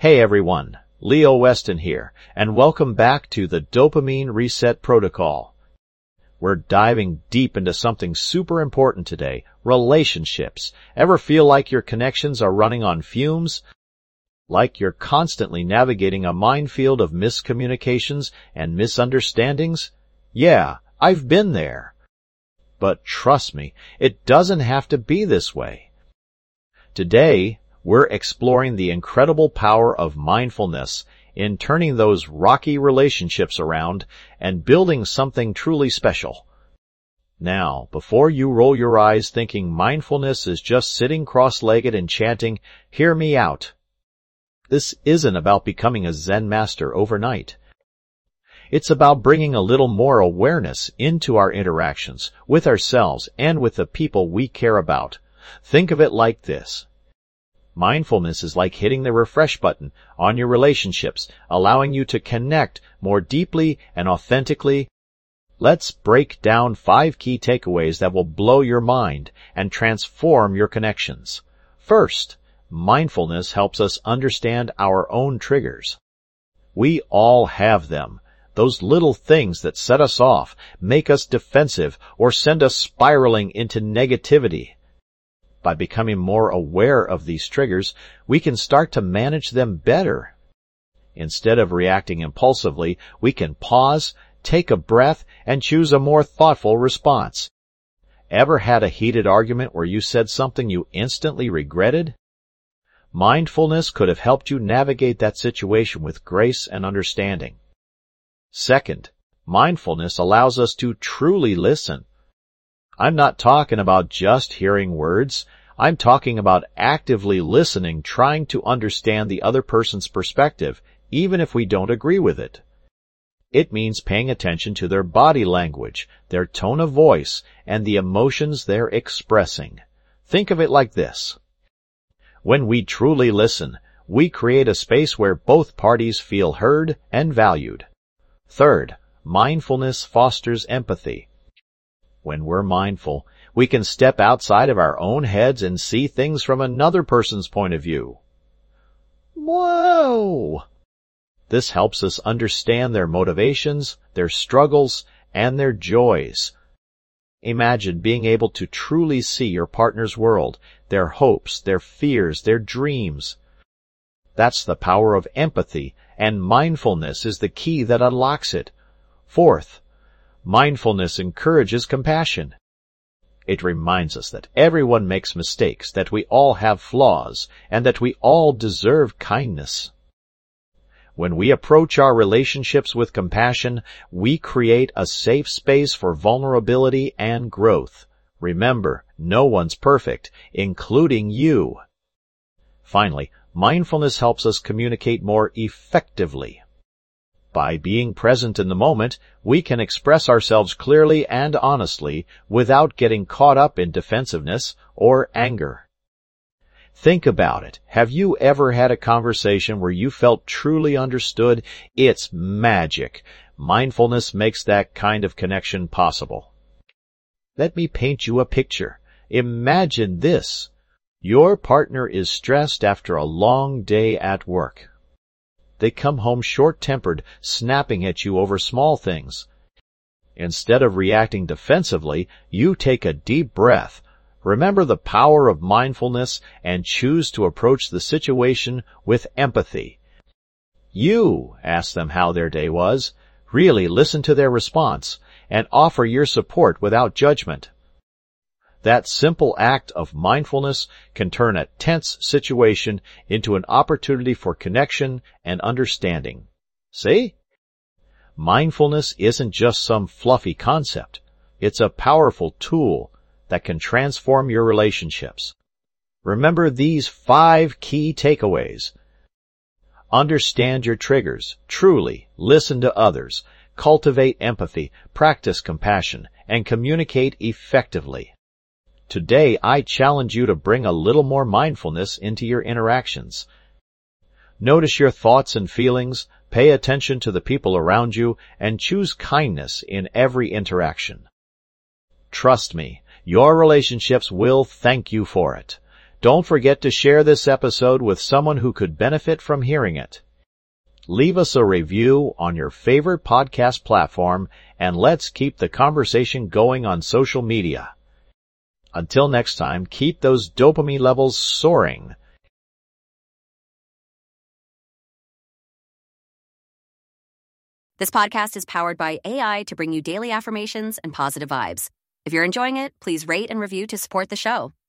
Hey everyone, Leo Weston here, and welcome back to the Dopamine Reset Protocol. We're diving deep into something super important today, relationships. Ever feel like your connections are running on fumes? Like you're constantly navigating a minefield of miscommunications and misunderstandings? Yeah, I've been there. But trust me, it doesn't have to be this way. Today, we're exploring the incredible power of mindfulness in turning those rocky relationships around and building something truly special. Now, before you roll your eyes thinking mindfulness is just sitting cross-legged and chanting, "Hear me out," this isn't about becoming a Zen master overnight. It's about bringing a little more awareness into our interactions with ourselves and with the people we care about. Think of it like this. Mindfulness is like hitting the refresh button on your relationships, allowing you to connect more deeply and authentically. Let's break down 5 key takeaways that will blow your mind and transform your connections. First, mindfulness helps us understand our own triggers. We all have them. Those little things that set us off, make us defensive, or send us spiraling into negativity. By becoming more aware of these triggers, we can start to manage them better. Instead of reacting impulsively, we can pause, take a breath, and choose a more thoughtful response. Ever had a heated argument where you said something you instantly regretted? Mindfulness could have helped you navigate that situation with grace and understanding. Second, mindfulness allows us to truly listen. I'm not talking about just hearing words. I'm talking about actively listening, trying to understand the other person's perspective, even if we don't agree with it. It means paying attention to their body language, their tone of voice, and the emotions they're expressing. Think of it like this. When we truly listen, we create a space where both parties feel heard and valued. Third, mindfulness fosters empathy. When we're mindful, we can step outside of our own heads and see things from another person's point of view. Whoa! This helps us understand their motivations, their struggles, and their joys. Imagine being able to truly see your partner's world, their hopes, their fears, their dreams. That's the power of empathy, and mindfulness is the key that unlocks it. Fourth, mindfulness encourages compassion. It reminds us that everyone makes mistakes, that we all have flaws, and that we all deserve kindness. When we approach our relationships with compassion, we create a safe space for vulnerability and growth. Remember, no one's perfect, including you. Finally, mindfulness helps us communicate more effectively. By being present in the moment, we can express ourselves clearly and honestly without getting caught up in defensiveness or anger. Think about it. Have you ever had a conversation where you felt truly understood? It's magic. Mindfulness makes that kind of connection possible. Let me paint you a picture. Imagine this. Your partner is stressed after a long day at work. They come home short-tempered, snapping at you over small things. Instead of reacting defensively, you take a deep breath. Remember the power of mindfulness and choose to approach the situation with empathy. You ask them how their day was, really listen to their response, and offer your support without judgment. That simple act of mindfulness can turn a tense situation into an opportunity for connection and understanding. See? Mindfulness isn't just some fluffy concept. It's a powerful tool that can transform your relationships. Remember these 5 key takeaways. Understand your triggers. Truly listen to others. Cultivate empathy. Practice compassion. And communicate effectively. Today, I challenge you to bring a little more mindfulness into your interactions. Notice your thoughts and feelings, pay attention to the people around you, and choose kindness in every interaction. Trust me, your relationships will thank you for it. Don't forget to share this episode with someone who could benefit from hearing it. Leave us a review on your favorite podcast platform, and let's keep the conversation going on social media. Until next time, keep those dopamine levels soaring. This podcast is powered by AI to bring you daily affirmations and positive vibes. If you're enjoying it, please rate and review to support the show.